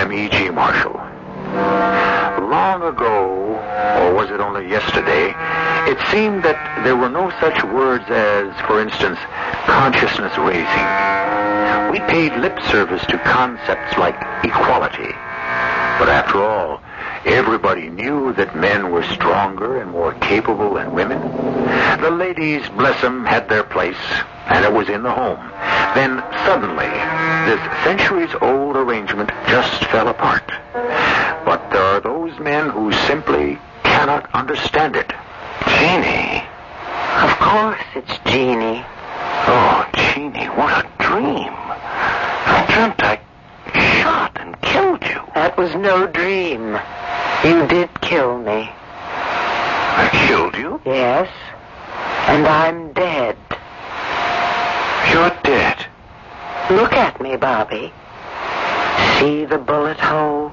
I'm E.G. Marshall. Long ago, or was it only yesterday, it seemed that there were no such words as, for instance, consciousness raising. We paid lip service to concepts like equality. But after all, everybody knew that men were stronger and more capable than women. The ladies, bless them, had their place, and it was in the home. Then suddenly, this centuries-old arrangement just fell apart. But there are those men who simply cannot understand it. Jeannie. Of course it's Jeannie. Oh, Jeannie, what a dream. I dreamt I shot and killed you. That was no dream. You did kill me. I killed you? Yes. And I'm dead. You're dead. Look at me, Bobby. See the bullet hole?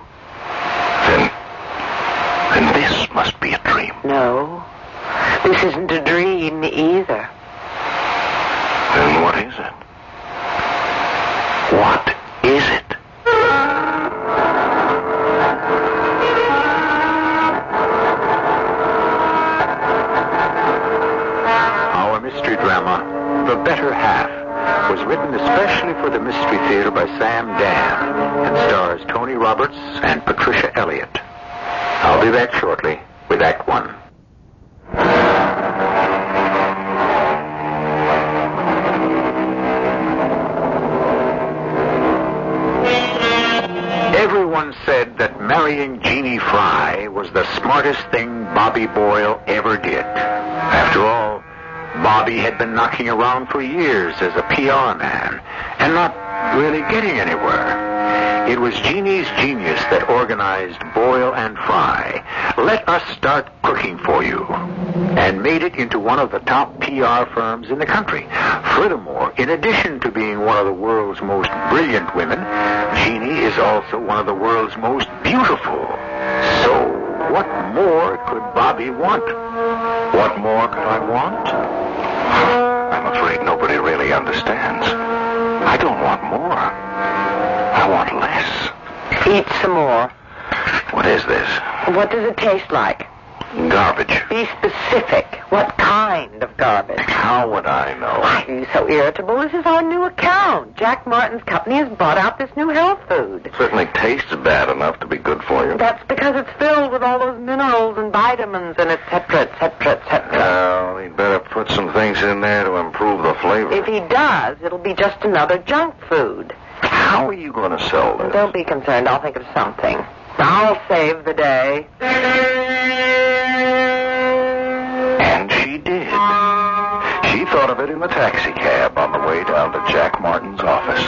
Then this must be a dream. No. This isn't a dream either. Then what is it? What is it? Our mystery drama, The Better Half, was written especially for the Mystery Theater by Sam Dan and stars Tony Roberts and Patricia Elliott. I'll be back shortly with Act One. Everyone said that marrying Jeannie Fry was the smartest thing Bobby Boyle ever did. After all, Bobby had been knocking around for years as a PR man and not really getting anywhere. It was Jeannie's genius that organized Boyle and Fry. Let us start cooking for you. And made it into one of the top PR firms in the country. Furthermore, in addition to being one of the world's most brilliant women, Jeannie is also one of the world's most beautiful. So, what more could Bobby want? What more could I want? I'm afraid nobody really understands. I don't want more. I want less. Eat some more. What is this? What does it taste like? Garbage. Be specific. What kind of garbage? How would I know? Why are you so irritable? This is our new account. Jack Martin's company has brought out this new health food. It certainly tastes bad enough to be good for you. That's because it's filled with all those minerals and vitamins and et cetera, et cetera, et cetera. Well, he'd better put some things in there to improve the flavor. If he does, it'll be just another junk food. How are you going to sell this? Don't be concerned. I'll think of something. I'll save the day. And she did. She thought of it in the taxi cab on the way down to Jack Martin's office.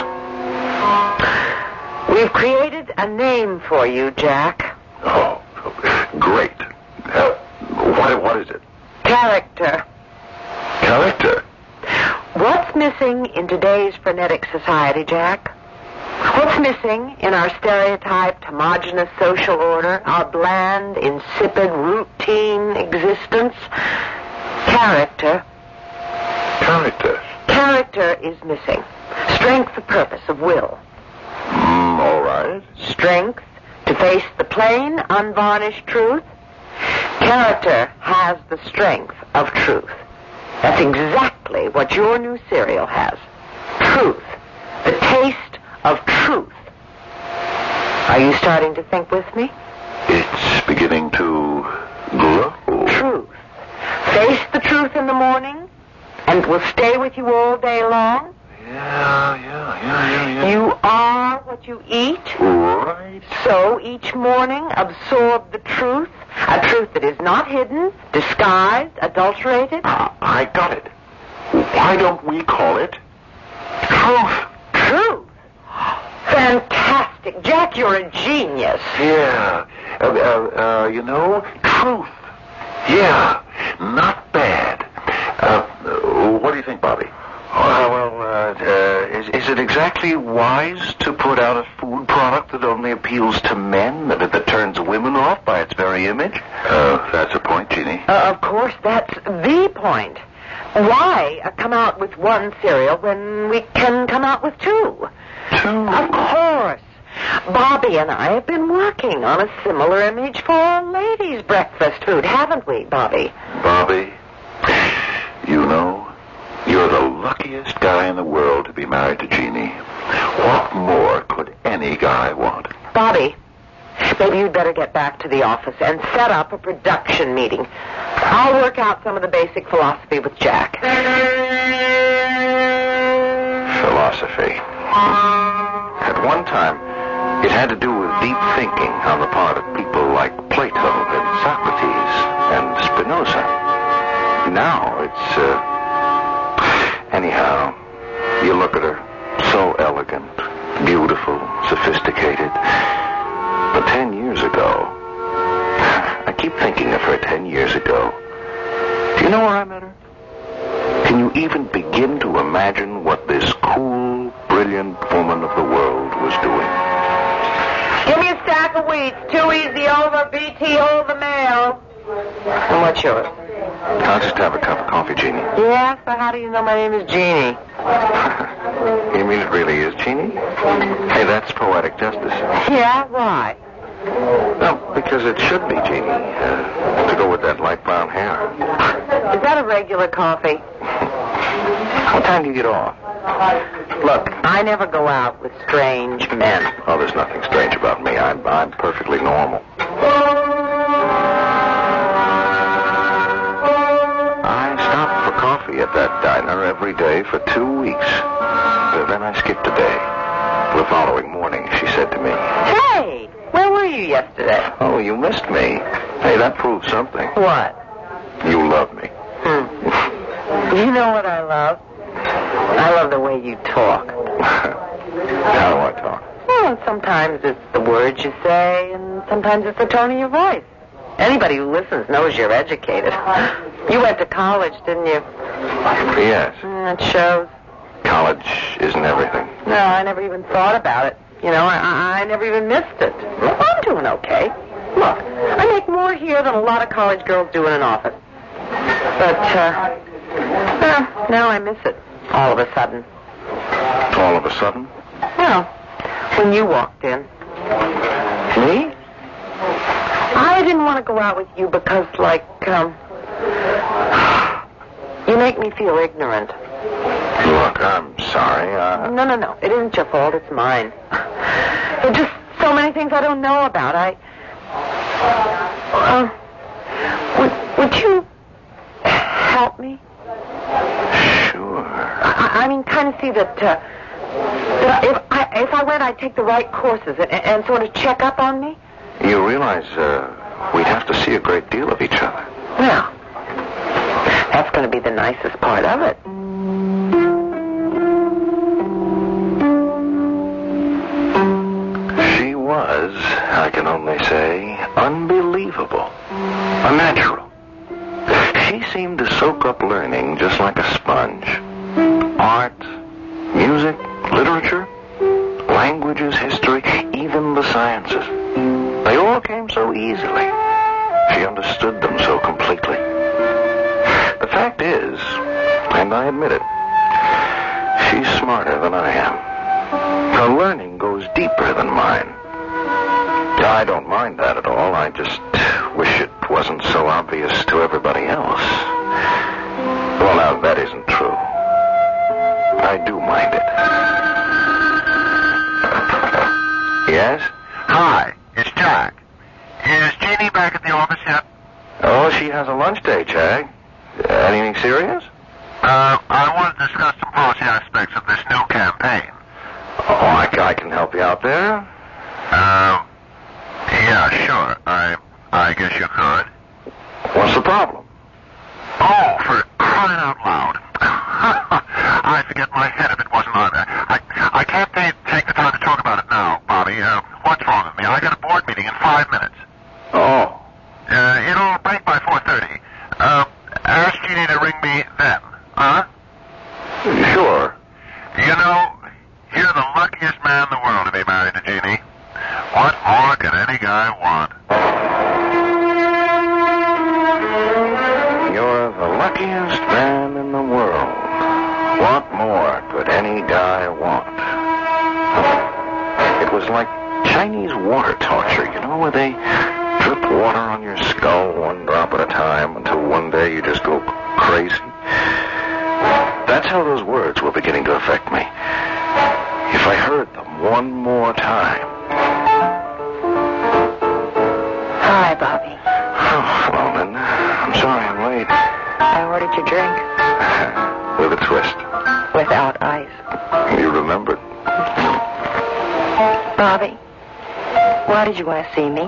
We've created a name for you, Jack. Oh, great. What is it? Character. Character? What's missing in today's frenetic society, Jack? What's missing in our stereotyped, homogeneous social order, our bland, insipid, routine existence? Character. Character? Character is missing. Strength of purpose, of will. All right. Strength to face the plain, unvarnished truth. Character has the strength of truth. That's exactly what your new cereal has. Truth. The taste of truth. Are you starting to think with me? It's beginning to grow. Truth. Face the truth in the morning, and it will stay with you all day long. Yeah. You are what you eat. Right. So each morning, absorb the truth, a truth that is not hidden, disguised, adulterated. I got it. Why don't we call it truth? Truth? Fantastic. Jack, you're a genius. Yeah. Truth. Yeah. Not bad. What do you think, Bobby? Is it exactly wise to put out a food product that only appeals to men, that turns women off by its very image? That's a point, Jeannie. Of course, that's the point. Why come out with one cereal when we can come out with two? Two? Of course. Bobby and I have been working on a similar image for a ladies' breakfast food, haven't we, Bobby? Bobby, you know, you're the luckiest guy in the world to be married to Jeannie. What more could any guy want? Bobby, maybe you'd better get back to the office and set up a production meeting. I'll work out some of the basic philosophy with Jack. Philosophy. At one time, it had to do with deep thinking on the part of people like Plato and Socrates and Spinoza. Now it's, anyhow, you look at her, so elegant, beautiful, sophisticated. But 10 years ago, I keep thinking of her 10 years ago. Do you know where I met her? Can you even begin to imagine what this cool, brilliant woman of the world was doing? Give me a stack of wheats. 2 easy over, BT hold the mail. And what's yours? I'll just have a cup of coffee, Jeannie. Yeah, so how do you know my name is Jeannie? You mean it really is Jeannie? Hey, that's poetic justice. Yeah, why? No, because it should be Jeannie, to go with that light brown hair. Is that a regular coffee? What time do you get off? Look, I never go out with strange men. Oh, there's nothing strange about me. I'm perfectly normal. I stopped for coffee at that diner every day for 2 weeks. Then I skipped a day. The following morning, she said to me, Hey, where were you yesterday? Oh, you missed me. Hey, that proves something. What? You love me. You know what I love? I love the way you talk. How do I talk? Well, sometimes it's the words you say, and sometimes it's the tone of your voice. Anybody who listens knows you're educated. You went to college, didn't you? Yes. It shows. College isn't everything. No, I never even thought about it. You know, I never even missed it. Well, I'm doing okay. Look, I make more here than a lot of college girls do in an office. But, now I miss it, all of a sudden. All of a sudden? Well, when you walked in. Me? I didn't want to go out with you because, you make me feel ignorant. Look, I'm sorry. No. It isn't your fault. It's mine. There's just so many things I don't know about. Would you help me? Sure. I mean, kind of see that if I went, I'd take the right courses and sort of check up on me? You realize we'd have to see a great deal of each other. Well, that's going to be the nicest part of it. She was, I can only say, unbelievable. A natural. She seemed to soak up learning just like a sponge. Art, music, literature, languages, history, even the sciences. They all came so easily. She understood them so completely. The fact is, and I admit it, she's smarter than I am. Her learning goes deeper than mine. I don't mind that at all. I just wish it wasn't so obvious to everybody else. Well, now, that isn't true. I do mind it. Yes? Hi, it's Jack. Is Jeannie back at the office yet? Oh, she has a lunch day, Jack. Anything serious? I want to discuss some policy aspects of this new campaign. Oh, I can help you out there. Yeah, sure. I guess you could. What's the problem? Oh, for crying out loud. I'd forget my head if it wasn't on there. I can't take the time to talk about it now, Bobby. What's wrong with me? I got a board meeting in 5 minutes. Oh. It'll break by 4:30. Ask Jeannie to ring me then. Huh? Sure. You know, you're the luckiest man in the world to be married to Jeannie. What more could any guy want? You're the luckiest man in the world. What more could any guy want? It was like Chinese water torture, you know, where they drip water on your skull one drop at a time until one day you just go crazy. That's how those words were beginning to affect me. If I heard them one more time. Hi, Bobby. Oh, hello, Linda. I'm sorry I'm late. I ordered your drink. With a twist. Without ice. You remembered. Bobby, why did you want to see me?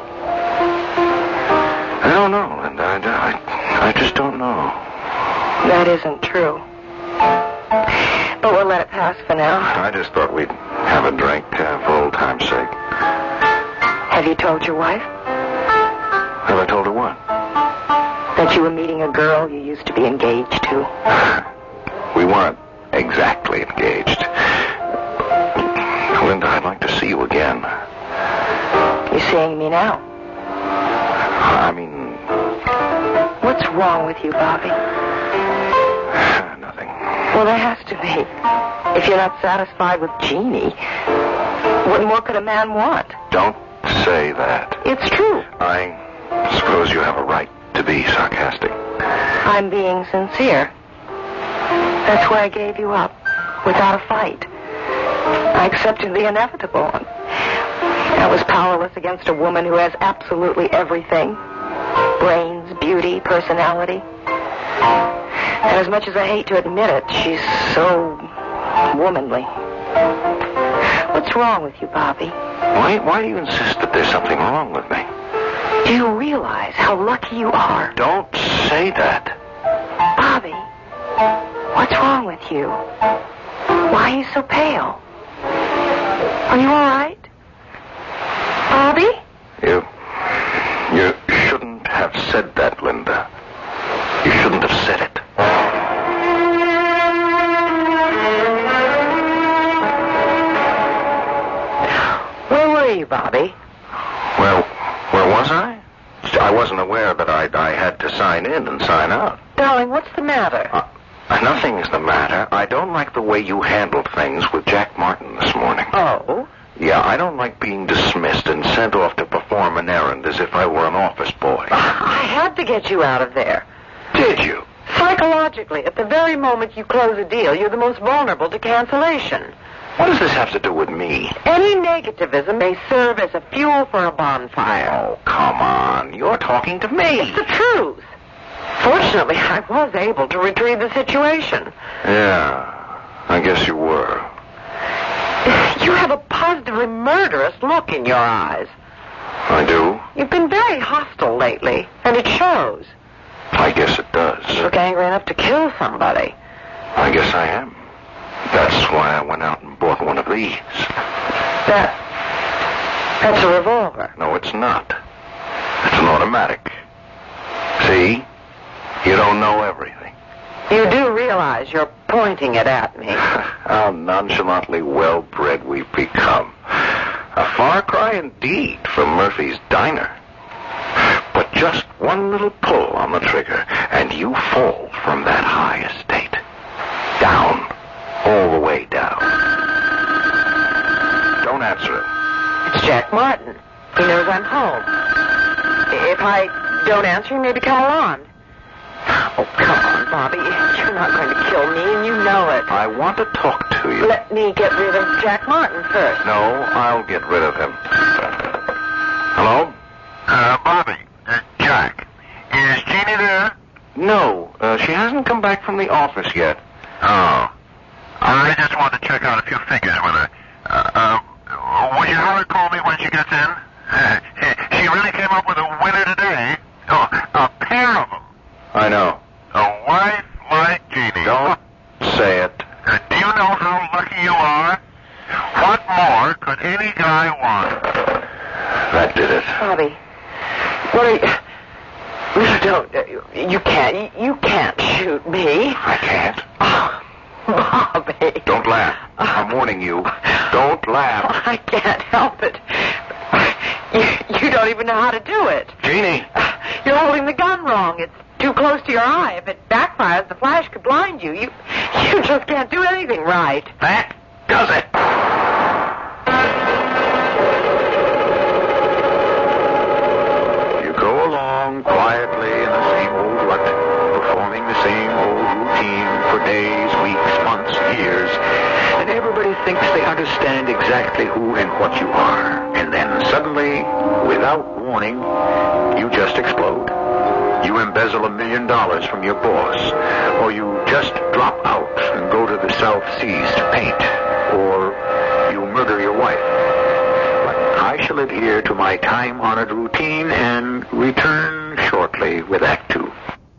I don't know, Linda. I just don't know. That isn't true. But we'll let it pass for now. I just thought we'd have a drink for old time's sake. Have you told your wife? Have I told her what? That you were meeting a girl you used to be engaged to? We weren't exactly engaged. Linda, I'd like to see you again. You're seeing me now? I mean... What's wrong with you, Bobby? Nothing. Well, there has to be. If you're not satisfied with Jeannie, what more could a man want? Don't say that. It's true. I suppose you have a right to be sarcastic. I'm being sincere. That's why I gave you up, without a fight. I accepted the inevitable. I was powerless against a woman who has absolutely everything. Brains, beauty, personality. And as much as I hate to admit it, she's so womanly. What's wrong with you, Bobby? Why do you insist that there's something wrong with me? Do you realize how lucky you are? Don't say that. Bobby, what's wrong with you? Why are you so pale? Are you all right? Bobby? You shouldn't have said that, Linda. You shouldn't have said it. Where were you, Bobby? Well, where was I? I wasn't aware that I had to sign in and sign out. Darling, what's the matter? Nothing's the matter. I don't like the way you handled things with Jack Martin this morning. Oh? Yeah, I don't like being dismissed and sent off to perform an errand as if I were an office boy. I had to get you out of there. Did you? Psychologically, at the very moment you close a deal, you're the most vulnerable to cancellation. What does this have to do with me? Any negativism may serve as a fuel for a bonfire. Oh, come on. You're talking to me. It's the truth. Fortunately, I was able to retrieve the situation. Yeah, I guess you were. You have a positively murderous look in your eyes. I do? You've been very hostile lately, and it shows. I guess it does. You look angry enough to kill somebody. I guess I am. That's why I went out and bought one of these. That's a revolver. No, it's not. It's an automatic. See? You don't know everything. You do realize you're pointing it at me. How nonchalantly well-bred we've become. A far cry indeed from Murphy's Diner. But just one little pull on the trigger, and you fall from that high estate. Down. All the way down. Don't answer it. It's Jack Martin. He knows I'm home. If I don't answer, he may become alarmed. Oh, come on, Bobby. You're not going to kill me, and you know it. I want to talk to you. Let me get rid of Jack Martin first. No, I'll get rid of him. Hello? Bobby, Jack, is Jeannie there? No, she hasn't come back from the office yet. Oh. I just wanted to check out a few figures with her. Will you have her call me when she gets in? She really came up with a winner today. Oh, a pair of them. I know. A wife like Jeannie. Don't say it. Do you know how lucky you are? What more could any guy want? That did it. Bobby, what are you... Don't... You can't shoot me. I can't. Oh, Bobby. Don't laugh. I'm warning you. Don't laugh. I can't help it. You don't even know how to do it. Jeannie. You're holding the gun wrong. It's too close to your eye. If it backfires, the flash could blind you. You just can't do anything right. That does it. thinks they understand exactly who and what you are. And then suddenly, without warning, you just explode. You embezzle $1 million from your boss, or you just drop out and go to the South Seas to paint, or you murder your wife. But I shall adhere to my time-honored routine and return shortly with Act Two.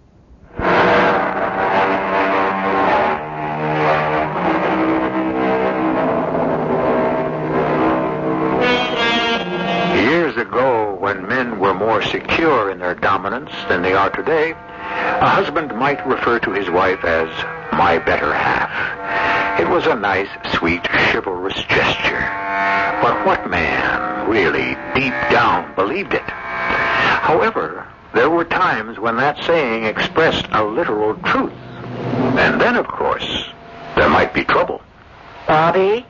Years ago, when men were more secure in their dominance than they are today, a husband might refer to his wife as my better half. It was a nice, sweet, chivalrous gesture. But what man really, deep down, believed it? However, there were times when that saying expressed a literal truth. And then, of course, there might be trouble. Bobby?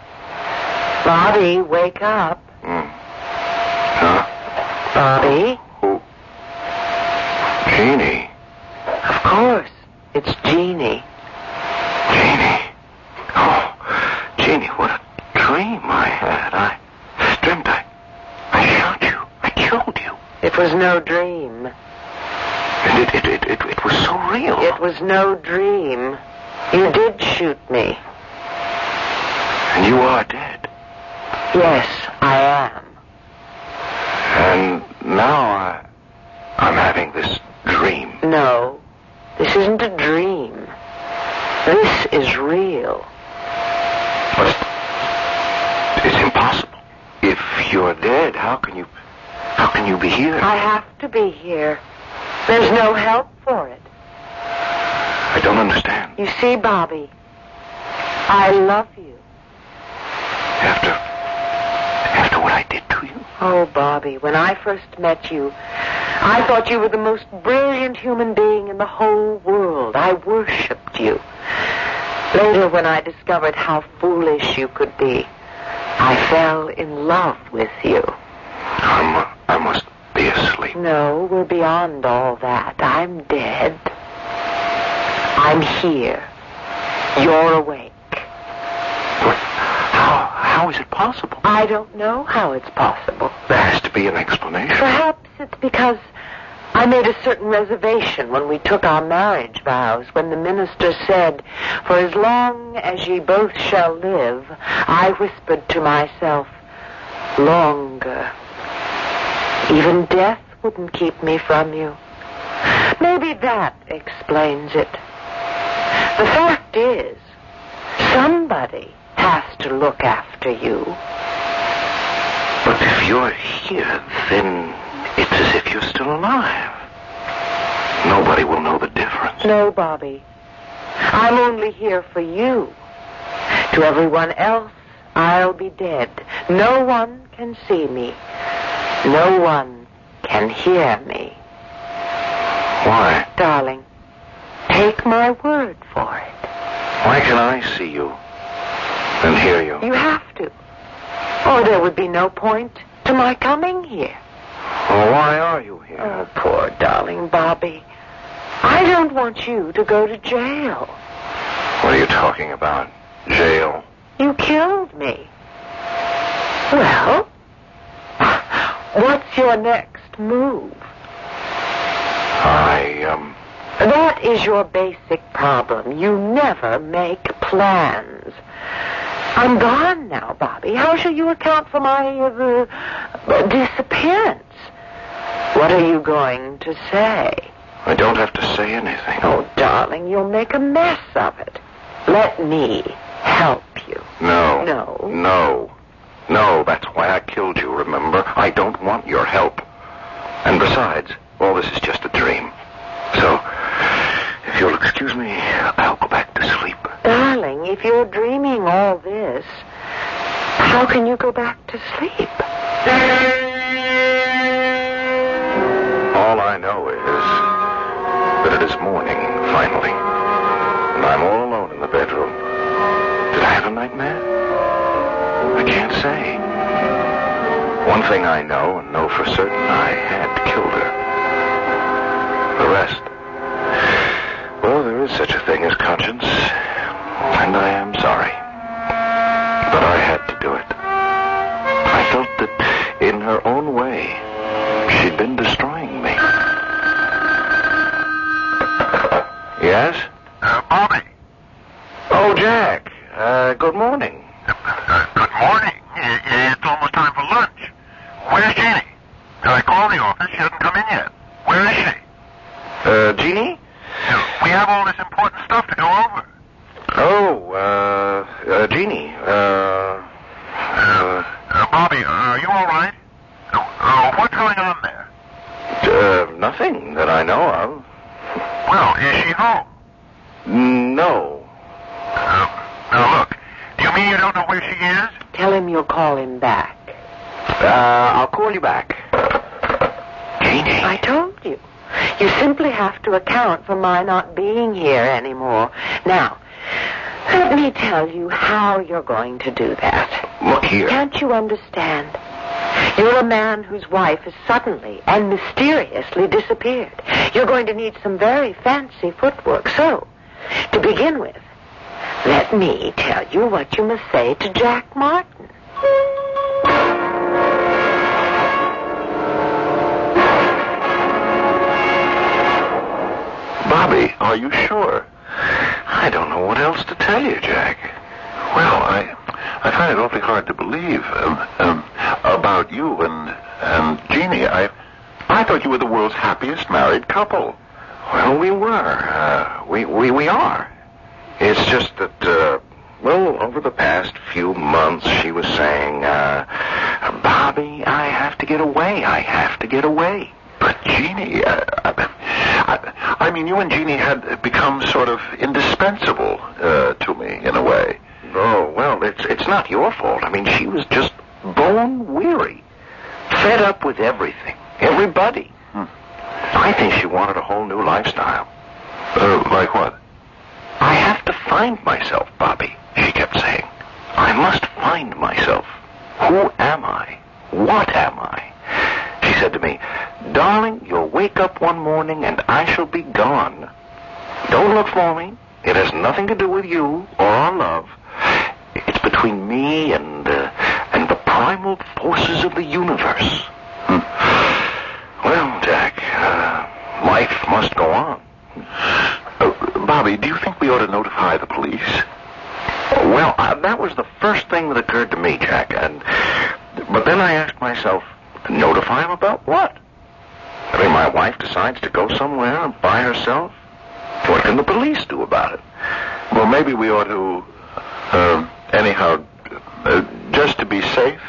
Bobby, wake up. Huh? Bobby? Who? Jeannie. Of course, it's Jeannie. Jeannie. Oh, Jeannie, what a dream I had. I dreamt I shot you. I killed you. It was no dream. And it was so real. It was no dream. You did shoot me. And you are dead. Yes, I am. And now I'm having this dream. No, this isn't a dream. This is real. But it's impossible. If you're dead, how can you be here? I have to be here. There's no help for it. I don't understand. You see, Bobby, I love you. After what I did to you? Oh, Bobby, when I first met you, I thought you were the most brilliant human being in the whole world. I worshipped you. Later, when I discovered how foolish you could be, I fell in love with you. I must be asleep. No, we're beyond all that. I'm dead. I'm here. You're awake. But how is it possible? I don't know how it's possible. There has to be an explanation. Perhaps it's because I made a certain reservation when we took our marriage vows, when the minister said, "For as long as ye both shall live," I whispered to myself, "Longer." Even death wouldn't keep me from you. Maybe that explains it. The fact is, somebody has to look after you. But if you're here, then it's as if you're still alive. Nobody will know the difference. No, Bobby. I'm only here for you. To everyone else, I'll be dead. No one can see me. No one can hear me. Why? Darling, take my word for it. Why can I see you and hear you? You have to. Or there would be no point to my coming here. Well, why are you here? Oh, poor darling Bobby. I don't want you to go to jail. What are you talking about? Jail? You killed me. Well, what's your next move? That is your basic problem. You never make plans. I'm gone now, Bobby. How shall you account for my disappearance? What are you going to say? I don't have to say anything. Oh, darling, you'll make a mess of it. Let me help you. No. No. No. No, that's why I killed you, remember? I don't want your help. And besides, all this is just a dream. So, if you'll excuse me, I'll go back to sleep. Darling, if you're dreaming all this, how can you go back to sleep? All I know is that it is morning, finally. And I'm all alone in the bedroom. Did I have a nightmare? I can't say. One thing I know, and know for certain, I had killed her. The rest, well, there is such a thing as conscience, and I am sorry. She hasn't come in yet. Where is she? Jeannie? We have all this important stuff to go over. Oh, Jeannie, Bobby, are you all right? What's going on there? Nothing that I know of. Well, is she home? No. Now look, do you mean you don't know where she is? Tell him you'll call him back. I'll call you back. Jeannie. I told you. You simply have to account for my not being here anymore. Now, let me tell you how you're going to do that. Look here. Can't you understand? You're a man whose wife has suddenly and mysteriously disappeared. You're going to need some very fancy footwork. So, to begin with, let me tell you what you must say to Jack Martin. Bobby, are you sure? I don't know what else to tell you, Jack. Well, I find it awfully hard to believe about you and Jeannie. I thought you were the world's happiest married couple. Well, we were. We are. It's just that, over the past few months, she was saying, Bobby, I have to get away. I have to get away. But Jeannie, I mean, you and Jeannie had become sort of indispensable to me in a way. Oh, well, it's not your fault. I mean, she was just bone weary, fed up with everything, everybody. I think she wanted a whole new lifestyle. Like what? I have to find myself, Bobby, she kept saying. I must find myself. Who am I? What am I? She said to me, darling, you'll wake up one morning and I shall be gone. Don't look for me. It has nothing to do with you or our love. It's between me and the primal forces of the universe. Well, Jack, life must go on. Bobby, do you think we ought to notify the police? Well, that was the first thing that occurred to me, Jack. But then I asked myself, notify him about what? I mean, my wife decides to go somewhere by herself. What can the police do about it? Well, maybe we ought to, anyhow, just to be safe.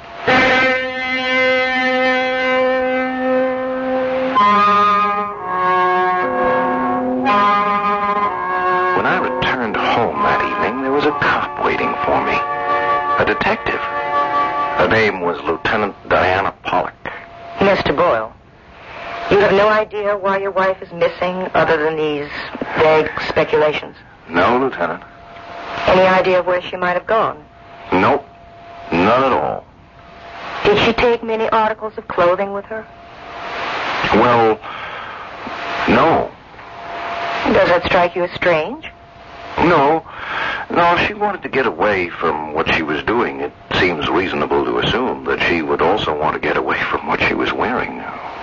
When I returned home that evening, there was a cop waiting for me. A detective. Her name was Lieutenant Diana Pollock. Mr. Boyle, you have no idea why your wife is missing other than these vague speculations? No, Lieutenant. Any idea of where she might have gone? Nope. None at all. Did she take many articles of clothing with her? Well, no. Does that strike you as strange? No, she wanted to get away from what she was doing. It seems reasonable to assume that she would also want to get away from what she was wearing.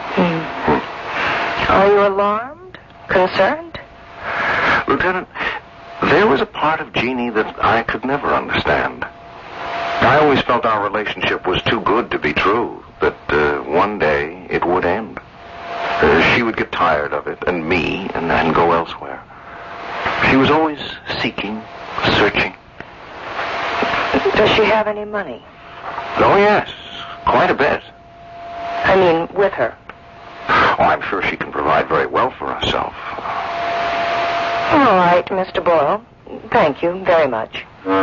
Are you alarmed? Concerned? Lieutenant, there was a part of Jeannie that I could never understand. I always felt our relationship was too good to be true, that one day it would end. She would get tired of it, and me, and then go elsewhere. She was always seeking, searching. Does she have any money? Oh, yes, quite a bit. I mean, with her. Oh, I'm sure she can provide very well for herself. All right, Mr. Boyle. Thank you very much.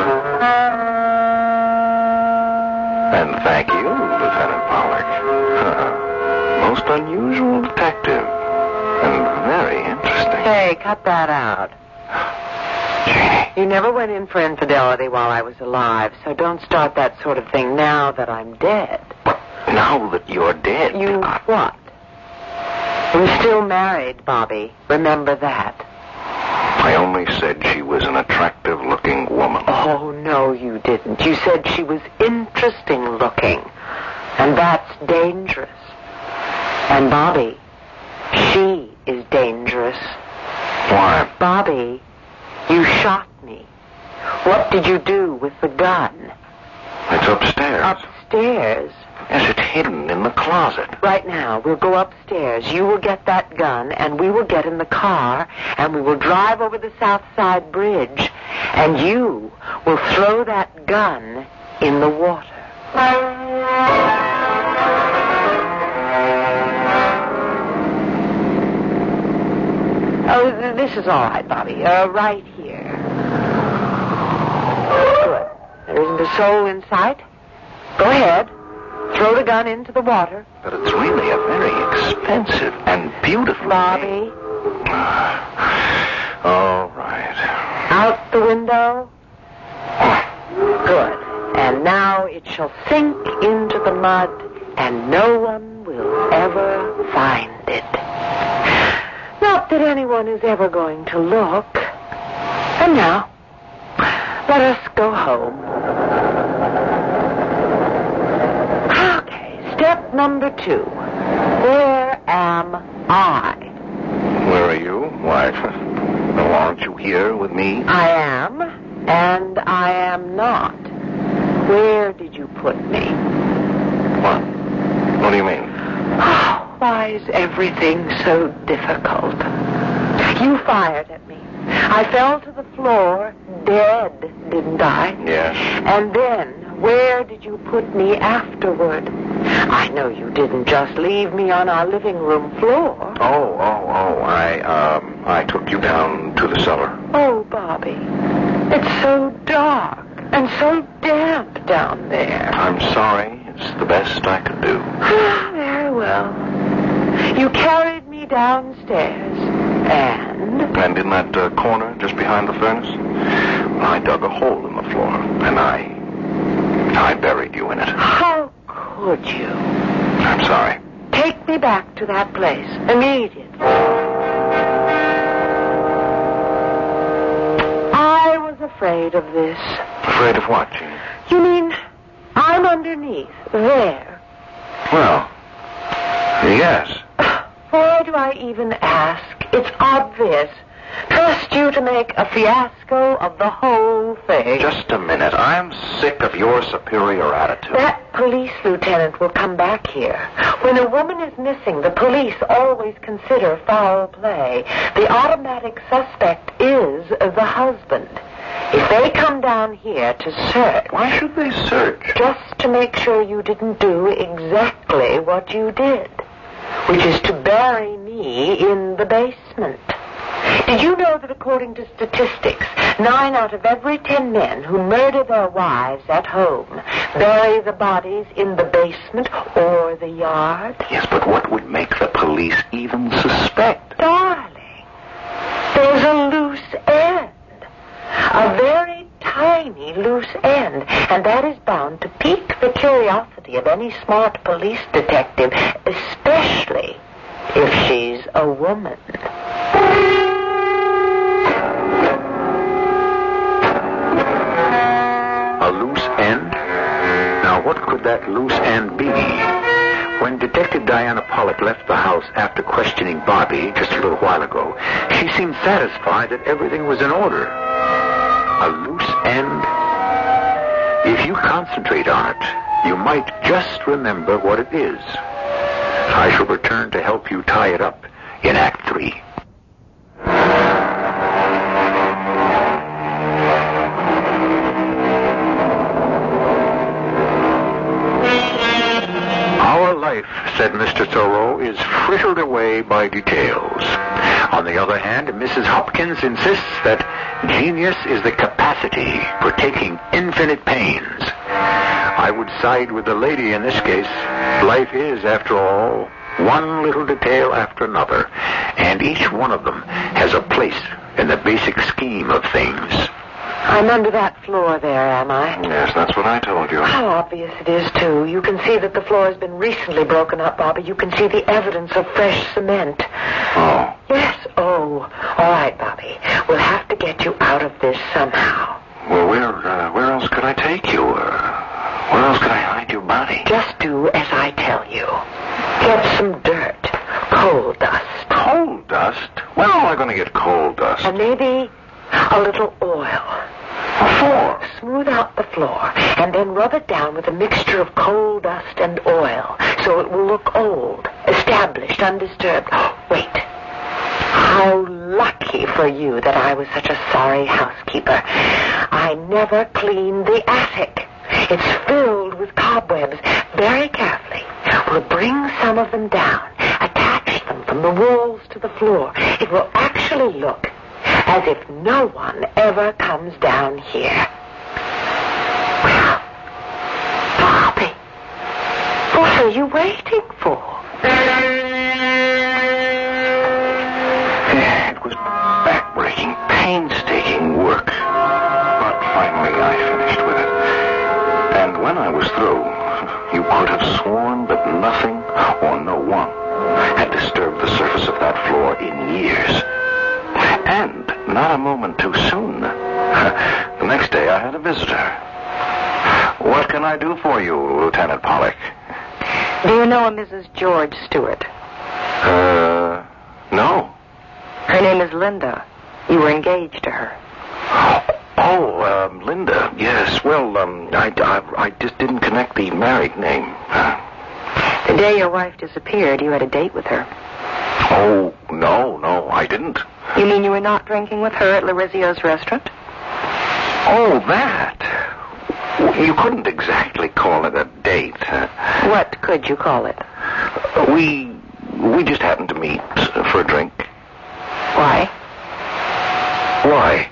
And thank you, Lieutenant Pollock. Most unusual detective. And very interesting. Hey, cut that out. Jeannie. You never went in for infidelity while I was alive, so don't start that sort of thing now that I'm dead. But now that you're dead... You what? We're still married, Bobby. Remember that. I only said she was an attractive-looking woman. Oh, no, you didn't. You said she was interesting-looking. And that's dangerous. And, Bobby, she is dangerous. Why? Bobby, you shot me. What did you do with the gun? It's upstairs. upstairs. Yes, it's hidden in the closet. Right now, we'll go upstairs. You will get that gun, and we will get in the car, and we will drive over the South Side Bridge, and you will throw that gun in the water. Oh, this is all right, Bobby. Right here. Good. There isn't a soul in sight. Go ahead. Throw the gun into the water. But it's really a very expensive and beautiful... Bobby. All right. Out the window. Good. And now it shall sink into the mud, and no one will ever find it. Not that anyone is ever going to look. And now, let us go home. Okay, step number 2. Where am I? Where are you? Why, aren't you here with me? I am, and I am not. Where did you put me? What? What do you mean? Oh, why is everything so difficult? You fired at me. I fell to the floor, dead, didn't I? Yes. And then, where did you put me afterward? I know you didn't just leave me on our living room floor. I took you down to the cellar. Oh, Bobby, it's so dark and so damp down there. I'm sorry. It's the best I could do. Very well. You carried me downstairs, and... And in that corner just behind the furnace, I dug a hole in the floor, and I buried you in it. How could you? I'm sorry. Take me back to that place immediately. I was afraid of this. Afraid of what, Jean? You mean I'm underneath there? Well, yes. Why do I even ask? It's obvious. Trust you to make a fiasco of the whole thing. Just a minute. I'm sick of your superior attitude. That police lieutenant will come back here. When a woman is missing, the police always consider foul play. The automatic suspect is the husband. If they come down here to search... Why should they search? Just to make sure you didn't do exactly what you did, which is to bury me in the basement. Did you know that according to statistics, 9 out of every 10 men who murder their wives at home bury the bodies in the basement or the yard? Yes, but what would make the police even suspect? Darling, there's a loose end. A very tiny loose end. And that is bound to pique the curiosity of any smart police detective, especially if she's a woman. A loose end? Now, what could that loose end be? When Detective Diana Pollock left the house after questioning Bobby just a little while ago, she seemed satisfied that everything was in order. A loose end? If you concentrate on it, you might just remember what it is. I shall return to help you tie it up in Act 3. Our life, said Mr. Thoreau, is frittered away by details. On the other hand, Mrs. Hopkins insists that genius is the capacity for taking infinite pains. I would side with the lady in this case. Life is, after all, one little detail after another, and each one of them has a place in the basic scheme of things. I'm under that floor there, am I? Yes, that's what I told you. How obvious it is, too. You can see that the floor has been recently broken up, Bobby. You can see the evidence of fresh cement. Oh. Yes, oh. All right, Bobby. We'll have to get you out of this somehow. Well, where else could I take you? Where else could I hide your body? Just do as I tell you. Get some dirt. Coal dust. Coal dust? When am I going to get coal dust? And maybe a little oil. What for? Smooth out the floor. and then rub it down with a mixture of coal dust and oil so it will look old, established, undisturbed. Wait. How lucky for you that I was such a sorry housekeeper. I never cleaned the attic. It's filled with cobwebs. Very carefully, we'll bring some of them down, attach them from the walls to the floor. It will actually look as if no one ever comes down here. Well, Bobby, what are you waiting for? It was back-breaking, painstaking work. But finally I finished with it. And when I was through, you could have sworn that nothing or no one had disturbed the surface of that floor in years. And not a moment too soon. The next day I had a visitor. What can I do for you, Lieutenant Pollock? Do you know a Mrs. George Stewart? No. Her name is Linda. You were engaged to her. Oh, Linda. Yes. Well, I just didn't connect the married name. The day your wife disappeared, you had a date with her. Oh, no, I didn't. You mean you were not drinking with her at Larizio's restaurant? Oh, that. You couldn't exactly call it a date. What could you call it? We just happened to meet for a drink. Why? Why?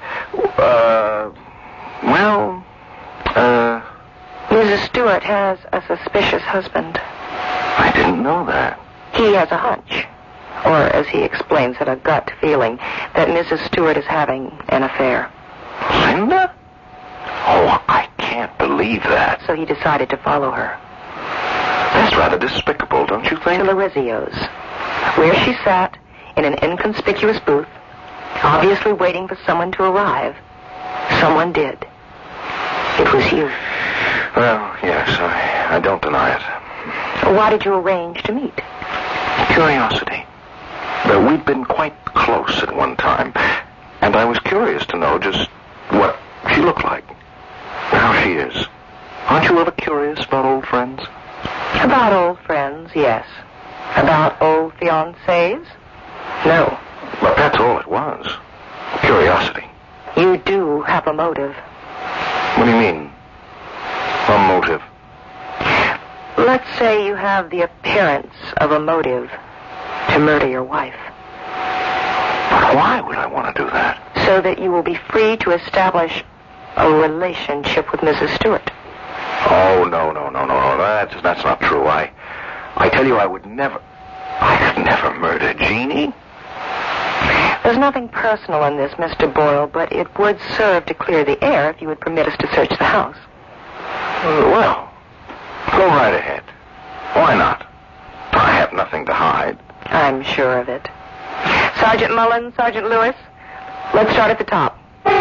Mrs. Stewart has a suspicious husband. I didn't know that. He has a hunch, or as he explains it, a gut feeling that Mrs. Stewart is having an affair. Linda? Oh, I can't believe that. So he decided to follow her. That's rather despicable, don't you think? To Larizio's, where she sat in an inconspicuous booth, obviously waiting for someone to arrive. Someone did. It was you. Well, yes, I don't deny it. Why did you arrange to meet? Curiosity. We'd been quite close at one time, and I was curious to know just what she looked like, how she is. Aren't you ever curious about old friends? About old friends, yes. About old fiancés? No. But that's all it was. Curiosity. You do have a motive. What do you mean? A motive? Let's say you have the appearance of a motive to murder your wife. But why would I want to do that? So that you will be free to establish a relationship with Mrs. Stewart. Oh, no. That's not true. I tell you, I could never murder Jeannie. There's nothing personal in this, Mr. Boyle, but it would serve to clear the air if you would permit us to search the house. Well, go right ahead. Why not? I have nothing to hide. I'm sure of it. Sergeant Mullen, Sergeant Lewis, let's start at the top.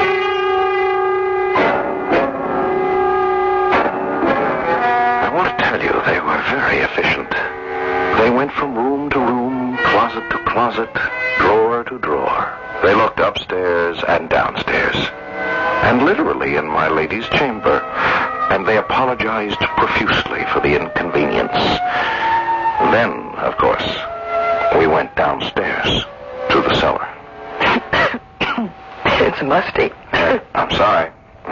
I want to tell you, they were very efficient. They went from room to room, closet to closet, drawer to drawer. They looked upstairs and downstairs, and literally in my lady's chamber, and they apologized profusely for the inconvenience. Then, of course, we went downstairs to the cellar. It's musty. I'm sorry.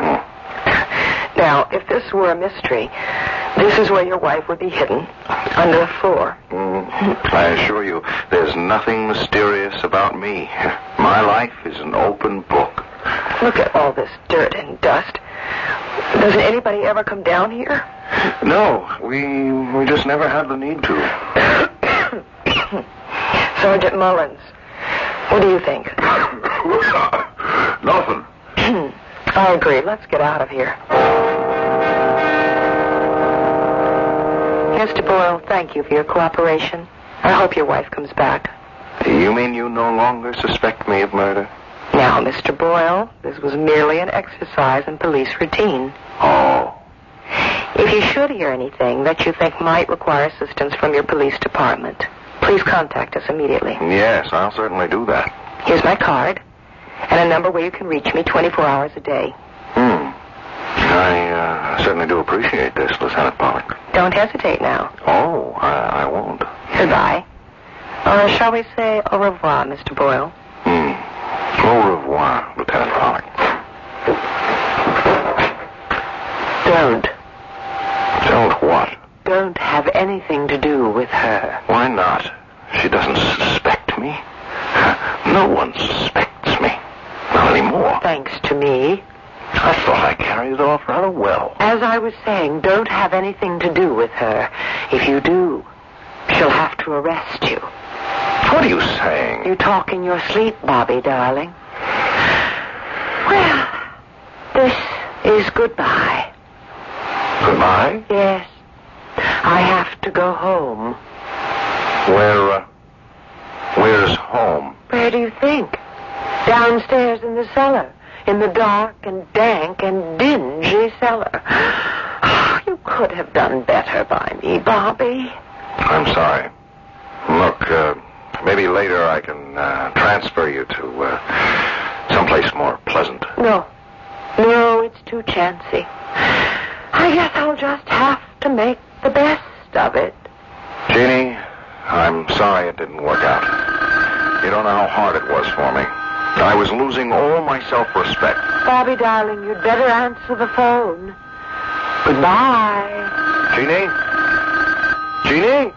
Now, if this were a mystery, this is where your wife would be hidden, under the floor. I assure you, there's nothing mysterious about me. My life is an open book. Look at all this dirt and dust. Doesn't anybody ever come down here? No, we just never had the need to. Sergeant Mullins, what do you think? Nothing. I agree. Let's get out of here. Mr. Boyle, thank you for your cooperation. I hope your wife comes back. You mean you no longer suspect me of murder? Now, Mr. Boyle, this was merely an exercise in police routine. Oh. If you should hear anything that you think might require assistance from your police department, please contact us immediately. Yes, I'll certainly do that. Here's my card, and a number where you can reach me 24 hours a day. I I certainly do appreciate this, Lieutenant Pollock. Don't hesitate now. Oh, I won't. Goodbye. Or shall we say au revoir, Mr. Boyle? Au revoir, Lieutenant Pollock. Don't. Don't what? Don't have anything to do with her. Why not? She doesn't suspect me. No one suspects me. Not anymore. Thanks to me. I thought I carried it off rather well. As I was saying, don't have anything to do with her. If you do, she'll have to arrest you. What are you saying? You talk in your sleep, Bobby, darling. Well, this is goodbye. Goodbye? Yes. I have to go home. Where's home? Where do you think? Downstairs in the cellar. In the dark and dank and dingy cellar. You could have done better by me, Bobby. I'm sorry. Look, maybe later I can transfer you to someplace more pleasant. No, it's too chancy. I guess I'll just have to make the best of it. Jeannie, I'm sorry it didn't work out. You don't know how hard it was for me. I was losing all my self-respect. Bobby, darling, you'd better answer the phone. Goodbye. Jeannie? Jeannie?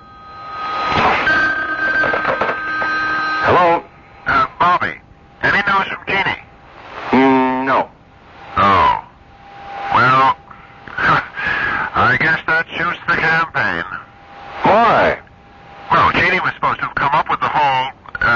Hello? Bobby, any news from Jeannie? No. Oh. Well, I guess that shoots the campaign. Why? Well, Jeannie was supposed to have come up with the whole,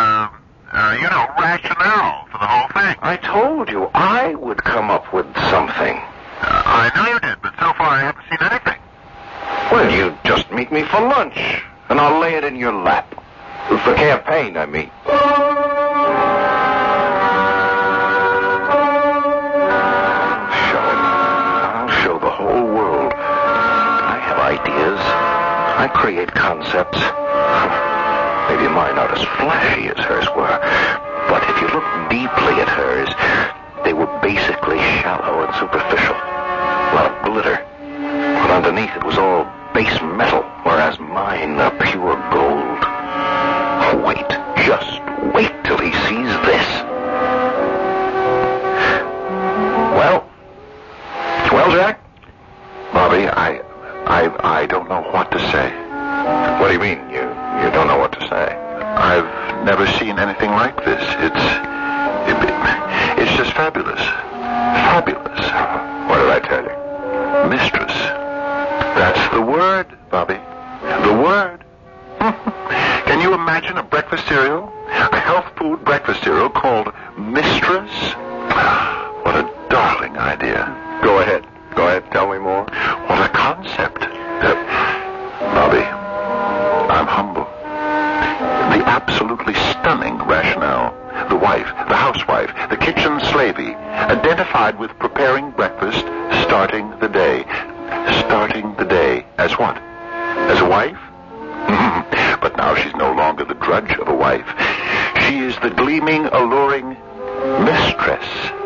rationale for the whole thing. I told you I would come up with something. I know you did, but so far I haven't seen anything. Well, you just meet me for lunch, and I'll lay it in your lap. For campaign, I mean. I'll show the whole world. I have ideas. I create concepts. Maybe mine aren't as flashy as hers were, but if you look deeply at hers, they were basically shallow and superficial. A lot of glitter. But underneath it was all base metal, whereas mine are pure gold. Wait, just wait till he sees this. Well, Jack? Bobby, I don't know what to say. What do you mean? You don't know what to say? I've never seen anything like this. It's just fabulous. Fabulous. What did I tell you? Mistress. That's the word, Bobby. The word. Can you imagine a breakfast cereal? A health food breakfast cereal called Mistress? What a darling idea. Go ahead, tell me more. What a concept. Bobby, I'm humble. The absolutely stunning rationale. The wife, the housewife, the kitchen slavey, identified with preparing breakfast, starting the day. Starting the day as what? As a wife? But now she's no longer the drudge of a wife. She is the gleaming, alluring mistress.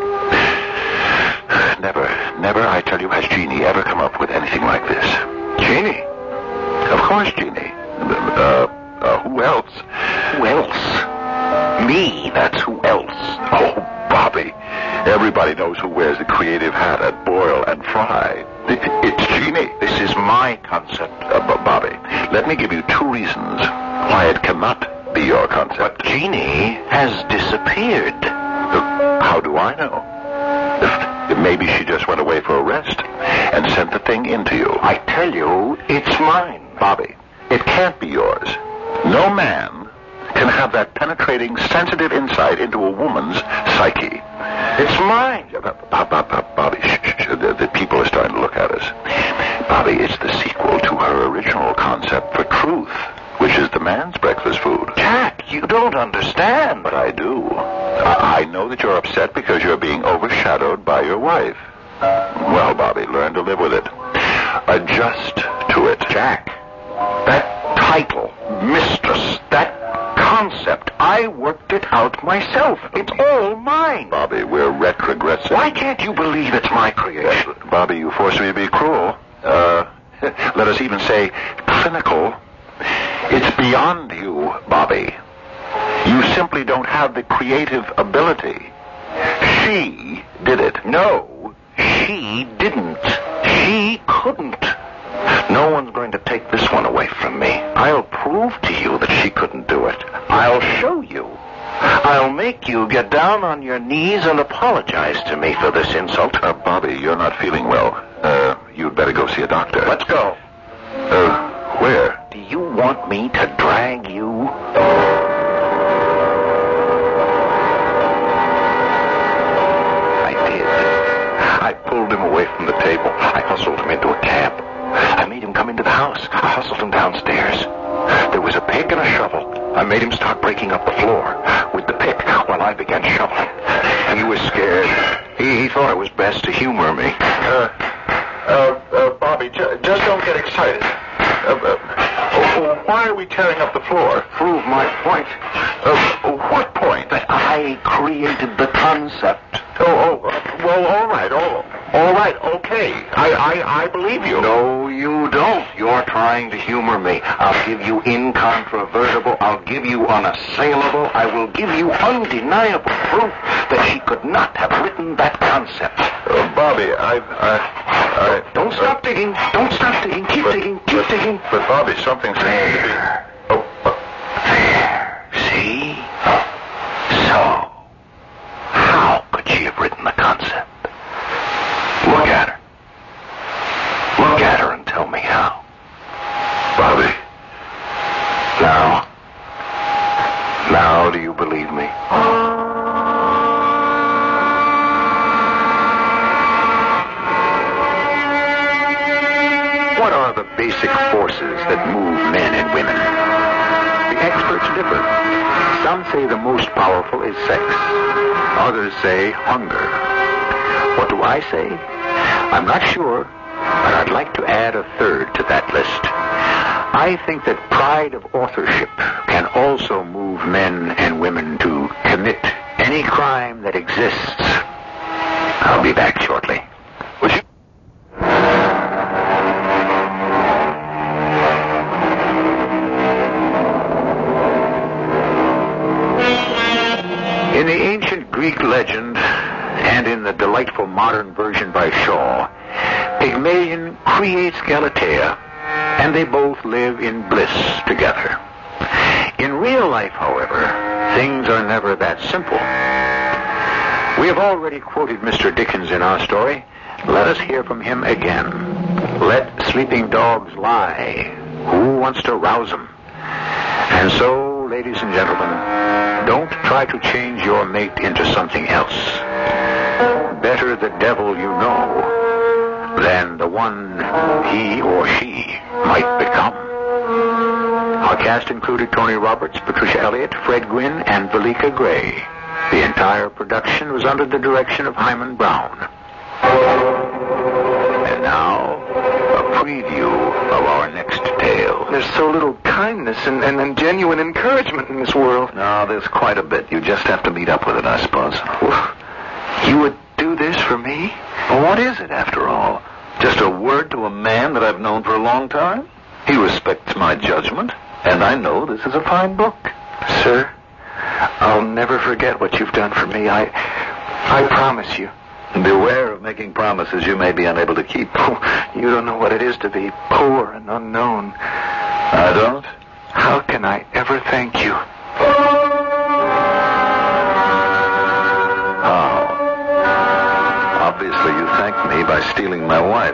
Never, I tell you, has Jeannie ever come up with anything like this. Jeannie? Of course, Jeannie. Who else? Who else? Me, that's who else. Oh, Bobby. Everybody knows who wears the creative hat at Boyle and Fry. It's Jeannie. This is my concept. Bobby, let me give you two reasons why it cannot be your concept. But Jeannie has disappeared. How do I know? Maybe she just went away for a rest and sent the thing into you. I tell you, it's mine. Bobby, it can't be yours. No man can have that penetrating, sensitive insight into a woman's psyche. It's mine. Bobby, the people are starting to look at us. Bobby, it's the sequel to her original concept for truth, which is the man's breakfast food. Jack, you don't understand. But I do. I know that you're upset because you're being overshadowed by your wife. Well, Bobby, learn to live with it. Adjust to it. Jack, that title, mistress, that concept, I worked it out myself. It's all mine. Bobby, we're retrogressing. Why can't you believe it's my creation? Bobby, you force me to be cruel. Let us even say clinical. It's beyond you, Bobby. You simply don't have the creative ability. She did it. No, she didn't. She couldn't. No one's going to take this one away from me. I'll prove to you that she couldn't do it. I'll show you. I'll make you get down on your knees and apologize to me for this insult. Bobby, you're not feeling well. You'd better go see a doctor. Let's go. Where? Do you want me to drag you? I did. I pulled him away from the table. I hustled him into a cab. I made him come into the house. I hustled him downstairs. There was a pick and a shovel. I made him start breaking up the floor with the pick while I began shoveling. He was scared. He thought it was best to humor me. Bobby, just don't get excited. Why are we tearing up the floor? Prove my point. What point? That I created the concept. Well, all right, okay. I believe you. No, you don't. You're trying to humor me. I'll give you incontrovertible. I'll give you unassailable. I will give you undeniable proof that she could not have written that concept. Bobby, Don't stop digging. Don't stop digging. Keep digging. Keep digging. But Bobby, something seems to be... There. See? So, how could she have written the concept? Look at her. Look at her and tell me how. Bobby. Now do you believe me? What are the basic forces that move men and women? The experts differ. Some say the most powerful is sex. Others say hunger. What do I say? I'm not sure, but I'd like to add a third to that list. I think that pride of authorship can also move men and women to commit any crime that exists. I'll be back shortly. In the ancient Greek legend, and in the delightful modern version by Shaw, Pygmalion creates Galatea, and they both live in bliss together. In real life, however, things are never that simple. We have already quoted Mr. Dickens in our story. Let us hear from him again. Let sleeping dogs lie. Who wants to rouse them? And so, ladies and gentlemen, don't try to change your mate into something else. Better the devil you know than the one he or she might become. Our cast included Tony Roberts, Patricia Elliott, Fred Gwynn, and Valika Gray. The entire production was under the direction of Hyman Brown. And now, a preview of our next tale. There's so little kindness and genuine encouragement in this world. No, there's quite a bit. You just have to meet up with it, I suppose. You would do this for me? Well, what is it, after all? Just a word to a man that I've known for a long time? He respects my judgment, and I know this is a fine book. Sir, I'll never forget what you've done for me. I promise you. Beware of making promises you may be unable to keep. You don't know what it is to be poor and unknown. I don't? How can I ever thank you? How? Obviously you thanked me by stealing my wife.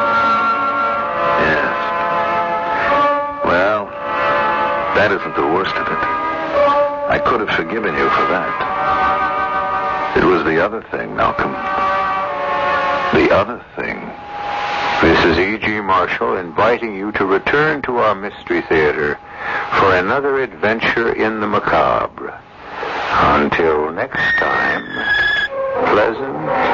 Yes. Well, that isn't the worst of it. I could have forgiven you for that. It was the other thing, Malcolm. The other thing. This is E.G. Marshall inviting you to return to our Mystery Theater for another adventure in the macabre. Until next time, pleasant